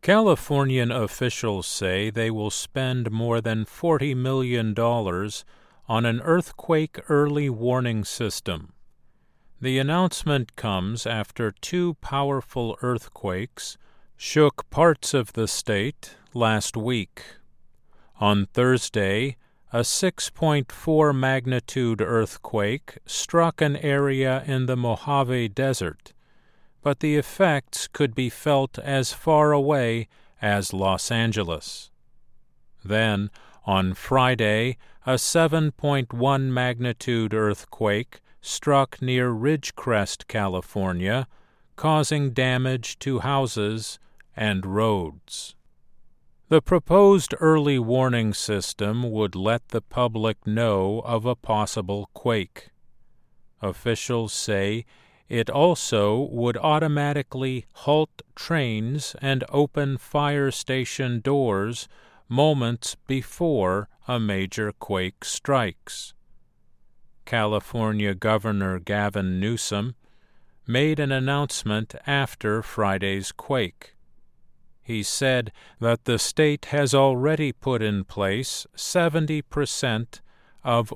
Californian officials say they will spend more than $40 million on an earthquake early warning system. The announcement comes after two powerful earthquakes shook parts of the state last week. On Thursday, a 6.4 magnitude earthquake struck an area in the Mojave Desert, but the effects could be felt as far away as Los Angeles. Then, on Friday, a 7.1 magnitude earthquake struck near Ridgecrest, California, causing damage to houses and roads. The proposed early warning system would let the public know of a possible quake. Officials say it also would automatically halt trains and open fire station doors moments before a major quake strikes. California Governor Gavin Newsom made an announcement after Friday's quake. He said that the state has already put in place 70% of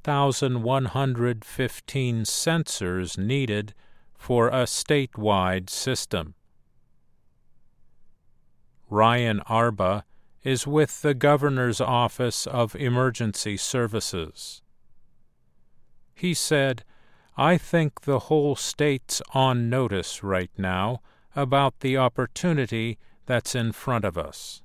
1,115 sensors needed for a statewide system. Ryan Arba is with the Governor's Office of Emergency Services. He said, "I think the whole state's on notice right now about the opportunity that's in front of us."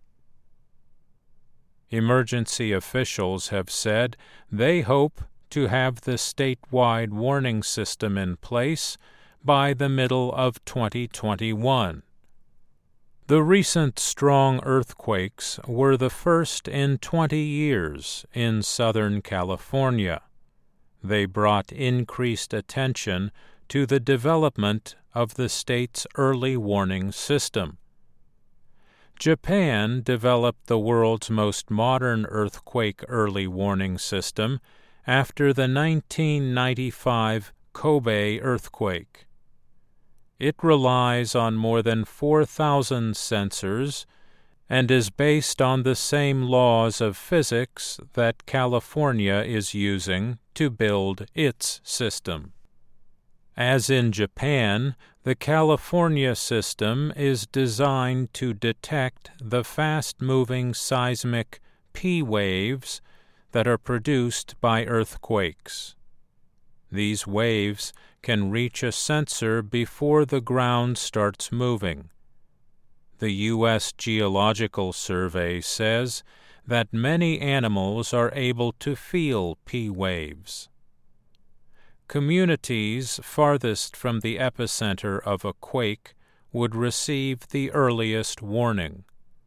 Emergency officials have said they hope to have the statewide warning system in place by the middle of 2021. The recent strong earthquakes were the first in 20 years in Southern California. They brought increased attention to the development of the state's early warning system. Japan developed the world's most modern earthquake early warning system after the 1995 Kobe earthquake. It relies on more than 4,000 sensors and is based on the same laws of physics that California is using to build its system. As in Japan, the California system is designed to detect the fast-moving seismic P waves that are produced by earthquakes. These waves can reach a sensor before the ground starts moving. The U.S. Geological Survey says that many animals are able to feel P waves. Communities farthest from the epicenter of a quake would receive the earliest warning.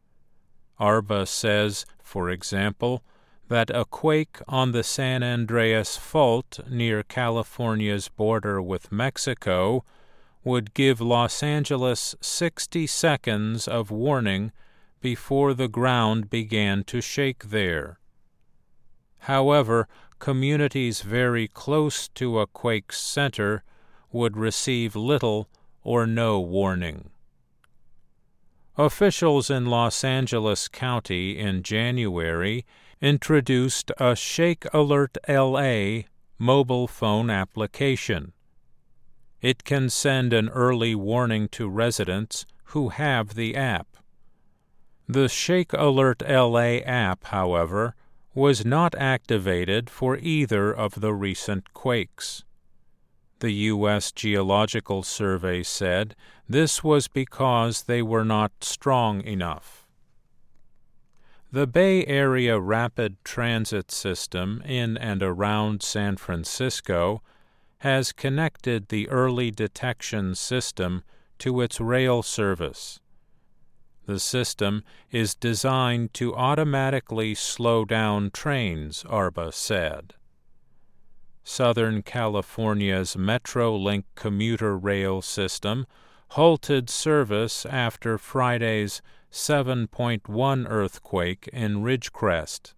Arba says, for example, that a quake on the San Andreas Fault near California's border with Mexico would give Los Angeles 60 seconds of warning before the ground began to shake there. However, communities very close to a quake's center would receive little or no warning. Officials in Los Angeles County in January introduced a Shake Alert LA mobile phone application. It can send an early warning to residents who have the app. The Shake Alert LA app, however, was not activated for either of the recent quakes. The U.S. Geological Survey said this was because they were not strong enough. The Bay Area Rapid Transit System in and around San Francisco has connected the early detection system to its rail service. The system is designed to automatically slow down trains, Arba said. Southern California's Metrolink commuter rail system halted service after Friday's 7.1 earthquake in Ridgecrest.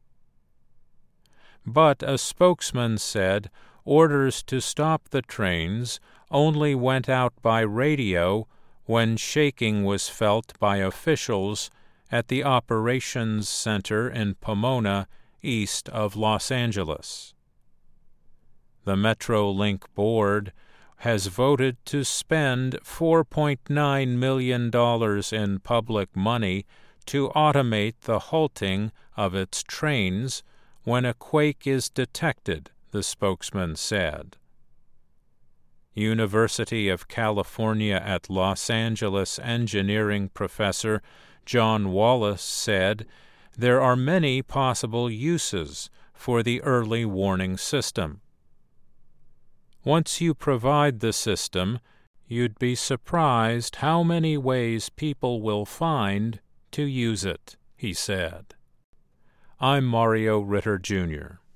But a spokesman said orders to stop the trains only went out by radio when shaking was felt by officials at the Operations Center in Pomona, east of Los Angeles. The Metrolink board has voted to spend $4.9 million in public money to automate the halting of its trains when a quake is detected, the spokesman said. University of California at Los Angeles engineering professor John Wallace said, "There are many possible uses for the early warning system. Once you provide the system, you'd be surprised how many ways people will find to use it," he said. I'm Mario Ritter, Jr.